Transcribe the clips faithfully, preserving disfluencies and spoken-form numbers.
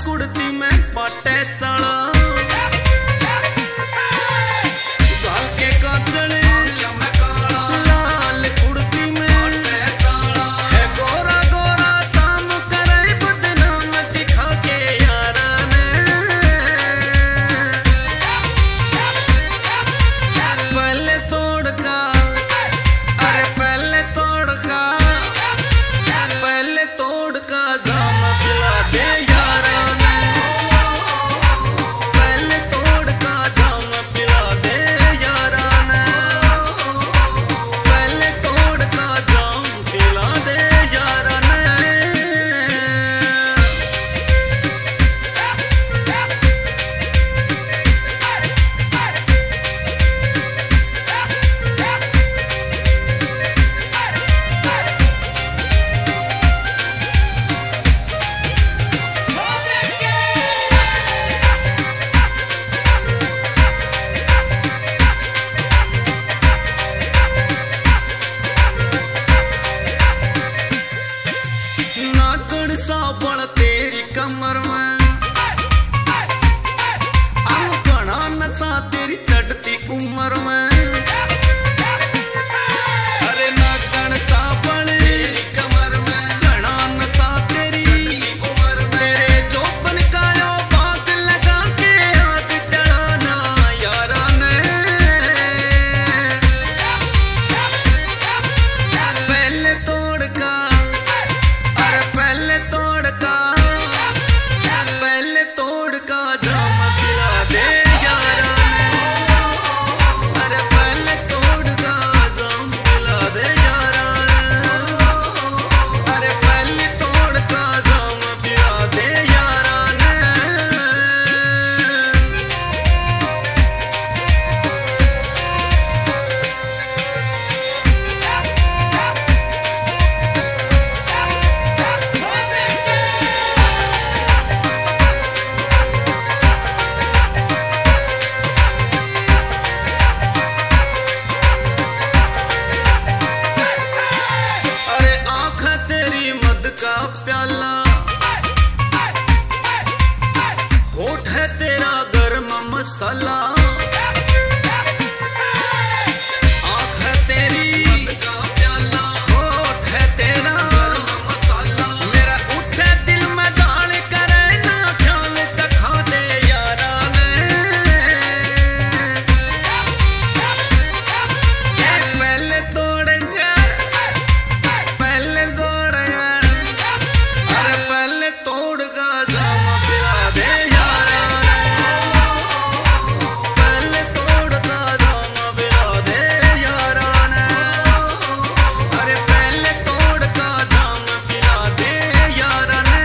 कुड़ती में पाटे चला के काजल लाल कुड़ती में है गोरा गोरा काम करे बदनाम दिखा के यारा ने पहले तोड़ का अरे पहले तोड़ का पहले तोड़ का जाम पिला दे यारा ने पहले तोड़ का जाम पिला दे यारा ने पहले तोड़ का जाम पिला दे यारा ने नाकड़ सा बड़ तेरी कमर में घना नशा तेरी चढ़ती उम्र में अरे नाकड़ सा बड़ तेरी कमर में घना नशा तेरी उम्र में तेरे जोबन का यो बात लगा के हाथ चढ़ाना यारा ने पहले तोड़ का अरे पहले तोड़ का पहले तोड़ का जाम पिला दे यारा ने अरे पहले तोड़ का जाम पिला दे यारा ने अरे पहले तोड़ का जाम पिला दे यारा ने अरे आँख तेरी मद का प्याला होठ है तेरा गर्म मसाला आँख है तेरी मद का प्याला होठ है तेरा गर्म मसाला मेरा उठे दिल में दाल करे ना ख्याल चखा दे यारा ने पहले तोड़ेंगे पहले तोड़ेंगे अरे पहले तोड़ का जाम पिला दे यारा ने पहले तोड़ का जाम पिला दे यारा ने अरे पहले तोड़ का जाम पिला दे यारा ने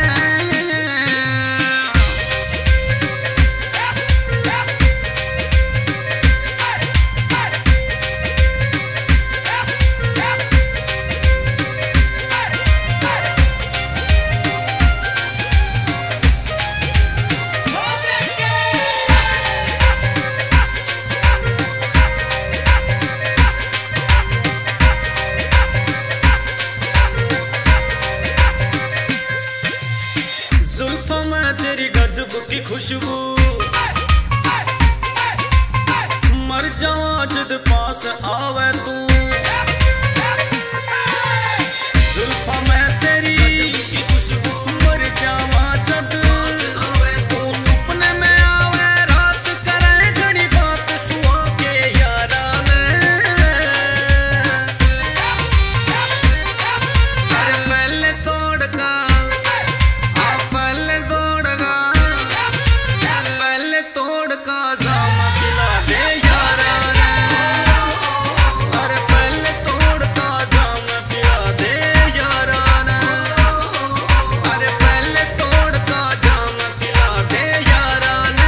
जुल्फों में तेरी गजब की खुशबू मर जावा जद पास आवे तू जुल्फों में तेरी की खुशबू मर जावा जद आवे तू सपने में आवे रात करे घड़ी बात सुहा के यारा ने अरे पहले तोड़ का पहले तोड़ का पहले तोड़ का जाम पिला दे यारा ने अरे पहले तोड़ का जाम पिला दे यारा ने अरे पहले तोड़ का जाम पिला दे यारा ने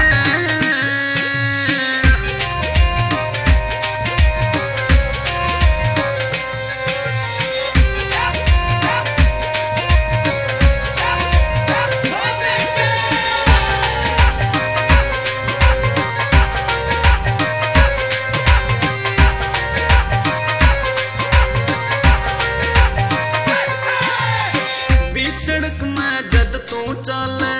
बीच सड़क में जद तू चले